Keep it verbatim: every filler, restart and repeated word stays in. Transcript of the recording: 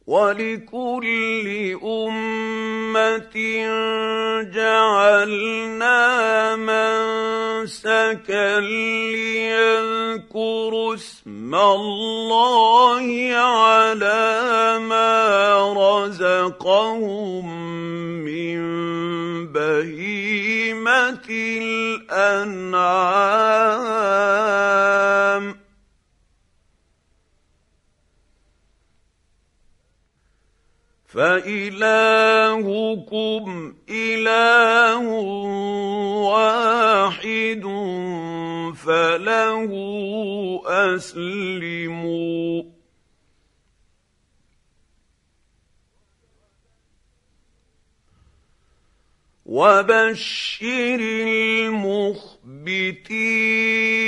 وَلِكُلِّ أُمَّةٍ جَعَلْنَا مَنسَكًا لِّيَذْكُرُوا اسْمَ اللَّهِ عَلَىٰ مَا رَزَقَهُم مِّن بَهِيمَةِ الْأَنْعَامِ ۗ فَإِلَٰهُكُمْ إِلَٰهٌ وَاحِدٌ فَلَهُ أَسْلِمُوا ۗ وَبَشِّرِ الْمُخْبِتِينَ